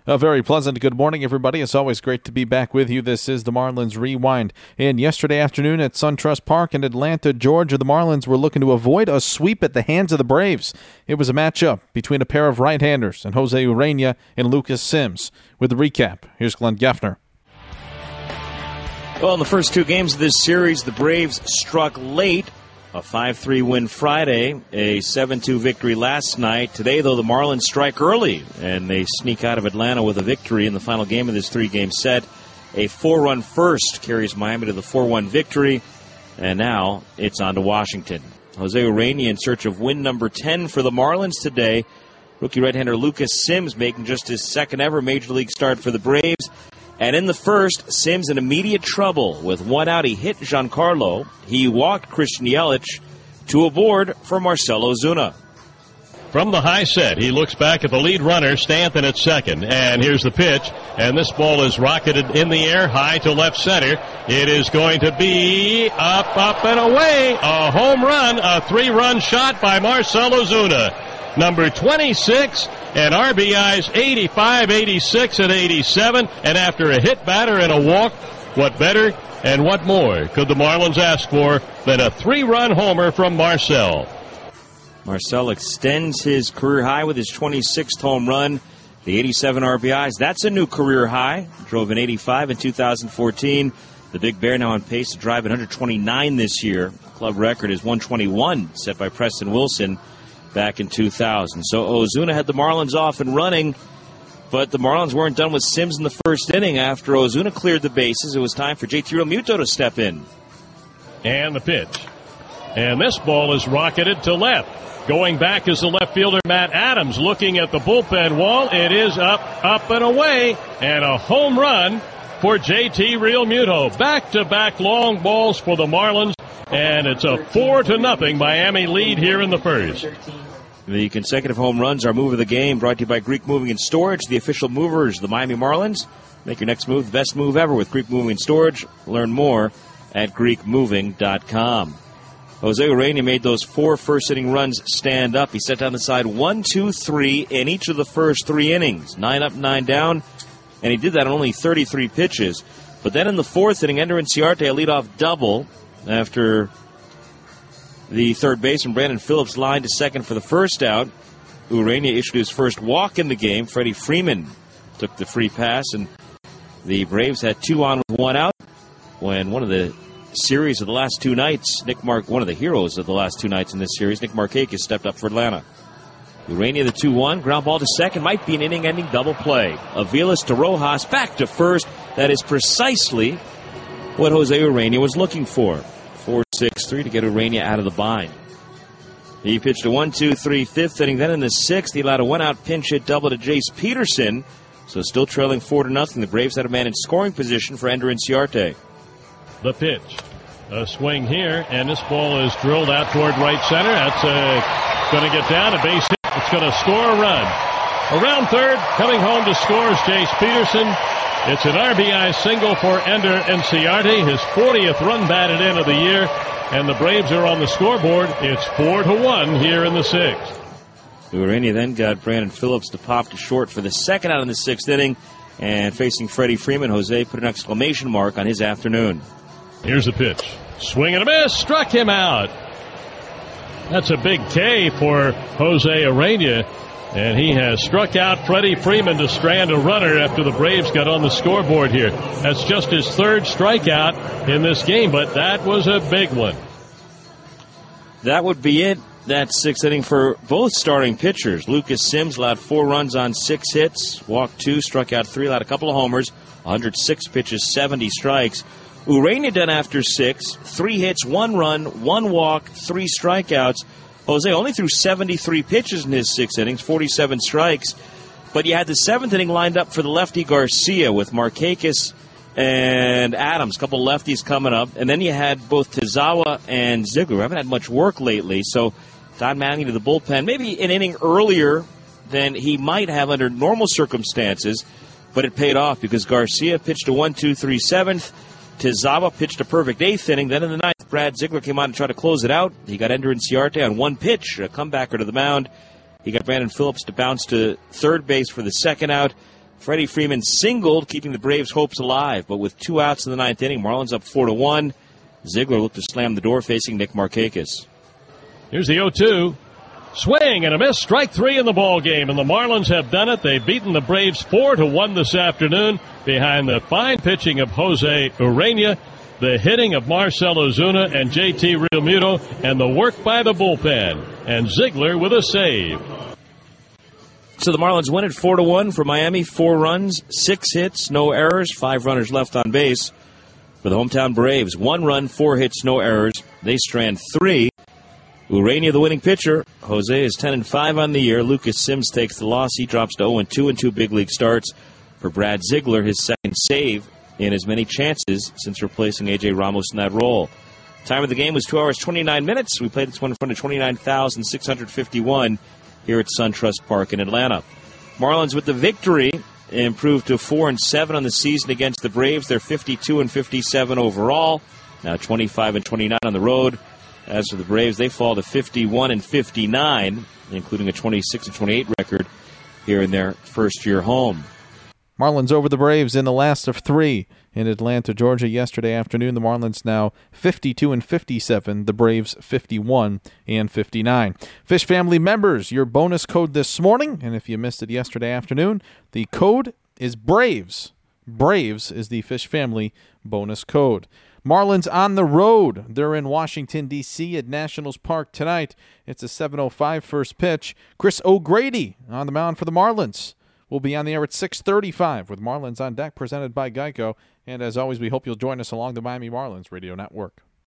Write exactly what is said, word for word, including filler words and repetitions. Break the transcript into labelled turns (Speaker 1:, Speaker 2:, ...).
Speaker 1: A very pleasant good morning, everybody. It's always great to be back with you. This is the Marlins Rewind. And yesterday afternoon at SunTrust Park in Atlanta, Georgia, the Marlins were looking to avoid a sweep at the hands of the Braves. It was a matchup between a pair of right-handers, and Jose Urena and Lucas Sims. With the recap, here's Glenn Geffner.
Speaker 2: Well, in the first two games of this series, the Braves struck late. A five three win Friday, a seven two victory last night. Today, though, the Marlins strike early, and they sneak out of Atlanta with a victory in the final game of this three-game set. A four-run first carries Miami to the four one victory, and now it's on to Washington. Jose Urena in search of win number ten for the Marlins today. Rookie right-hander Lucas Sims making just his second-ever Major League start for the Braves. And in the first, Sims in immediate trouble. With one out, he hit Giancarlo. He walked Christian Yelich to a board for Marcell Ozuna.
Speaker 3: From the high set, he looks back at the lead runner, Stanton at second. And here's the pitch. And this ball is rocketed in the air, high to left center. It is going to be up, up, and away. A home run, a three-run shot by Marcell Ozuna. Number twenty-six, and R B Is eighty-five, eighty-six, and eighty-seven. And after a hit batter and a walk, what better and what more could the Marlins ask for than a three-run homer from Marcell?
Speaker 2: Marcell extends his career high with his twenty-sixth home run. The eighty-seven R B Is, that's a new career high. Drove an eighty-five in two thousand fourteen. The Big Bear now on pace to drive one twenty-nine this year. Club record is one twenty-one, set by Preston Wilson back in two thousand. So Ozuna had the Marlins off and running, but the Marlins weren't done with Sims in the first inning. After Ozuna cleared the bases, it was time for J T Realmuto to step in.
Speaker 3: And the pitch. And this ball is rocketed to left. Going back is the left fielder, Matt Adams, looking at the bullpen wall. It is up, up, and away, and a home run for J T Realmuto. Back-to-back long balls for the Marlins, and it's a four to nothing Miami lead here in the first.
Speaker 2: The consecutive home runs are move of the game, brought to you by Greek Moving and Storage, the official movers of the Miami Marlins. Make your next move the best move ever with Greek Moving and Storage. Learn more at greek moving dot com. Jose Urena made those four first-inning runs stand up. He set down the side one, two, three in each of the first three innings. Nine up, nine down, and he did that on only thirty-three pitches. But then in the fourth inning, Ender Inciarte, a leadoff double after the third baseman, Brandon Phillips, lined to second for the first out. Urena issued his first walk in the game. Freddie Freeman took the free pass, and the Braves had two on with one out when one of the series of the last two nights, Nick Mark, one of the heroes of the last two nights in this series, Nick Markakis, stepped up for Atlanta. Urena the two one, ground ball to second, might be an inning-ending double play. Aviles to Rojas, back to first. That is precisely what Jose Urena was looking for. four six three to get Urena out of the bind. He pitched a one two three fifth inning. Then in the sixth, he allowed a one-out pinch hit double to Jace Peterson. So still trailing four to nothing. The Braves had a man in scoring position for Ender Inciarte.
Speaker 3: The pitch. A swing here, and this ball is drilled out toward right center. That's uh, going to get down a base hit. It's going to score a run. Around third, coming home to score is Jace Peterson. It's an R B I single for Ender Inciarte, his fortieth run batted in of the year, and the Braves are on the scoreboard. It's four to one here in the sixth.
Speaker 2: Urena then got Brandon Phillips to pop to short for the second out in the sixth inning, and facing Freddie Freeman, Jose put an exclamation mark on his afternoon.
Speaker 3: Here's the pitch. Swing and a miss. Struck him out. That's a big K for Jose Urena. And he has struck out Freddie Freeman to strand a runner after the Braves got on the scoreboard here. That's just his third strikeout in this game, but that was a big one.
Speaker 2: That would be it. That sixth inning for both starting pitchers. Lucas Sims allowed four runs on six hits, walked two, struck out three, allowed a couple of homers, one hundred six pitches, seventy strikes. Urena done after six, three hits, one run, one walk, three strikeouts. Jose only threw seventy-three pitches in his six innings, forty-seven strikes. But you had the seventh inning lined up for the lefty Garcia with Markakis and Adams, a couple lefties coming up. And then you had both Tazawa and Ziegler. Haven't had much work lately. So Don Manning to the bullpen, maybe an inning earlier than he might have under normal circumstances. But it paid off because Garcia pitched a one two three seventh. Tazawa pitched a perfect eighth inning. Then in the ninth, Brad Ziegler came on to try to close it out. He got Ender Inciarte on one pitch, a comebacker to the mound. He got Brandon Phillips to bounce to third base for the second out. Freddie Freeman singled, keeping the Braves' hopes alive. But with two outs in the ninth inning, Marlins up four to one. Ziegler looked to slam the door facing Nick Markakis.
Speaker 3: Here's the oh two. Swing and a miss. Strike three in the ball game, and the Marlins have done it. They've beaten the Braves four to one this afternoon behind the fine pitching of Jose Urena, the hitting of Marcell Ozuna and J T Realmuto, and the work by the bullpen. And Ziegler with a save.
Speaker 2: So the Marlins win at four to one for Miami. Four runs, six hits, no errors, five runners left on base. For the hometown Braves, one run, four hits, no errors. They strand three. Urena, the winning pitcher. Jose is ten and five on the year. Lucas Sims takes the loss. He drops to oh and two in two big league starts. For Brad Ziegler, his second save in as many chances since replacing A J Ramos in that role. Time of the game was two hours, twenty-nine minutes. We played this one in front of twenty-nine thousand six hundred fifty-one here at SunTrust Park in Atlanta. Marlins with the victory improved to four and seven on the season against the Braves. They're fifty-two and fifty-seven overall. Now twenty-five and twenty-nine on the road. As for the Braves, they fall to fifty-one and fifty-nine, including a twenty-six and twenty-eight record here in their first year home.
Speaker 1: Marlins over the Braves in the last of three in Atlanta, Georgia yesterday afternoon. The Marlins now fifty-two and fifty-seven, the Braves fifty-one and fifty-nine. Fish family members, your bonus code this morning, and if you missed it yesterday afternoon, the code is BRAVES. BRAVES is the Fish family bonus code. Marlins on the road. They're in Washington, D C at Nationals Park tonight. It's a seven oh five first pitch. Chris O'Grady on the mound for the Marlins. We'll be on the air at six thirty-five with Marlins on Deck, presented by Geico. And as always, we hope you'll join us along the Miami Marlins Radio Network.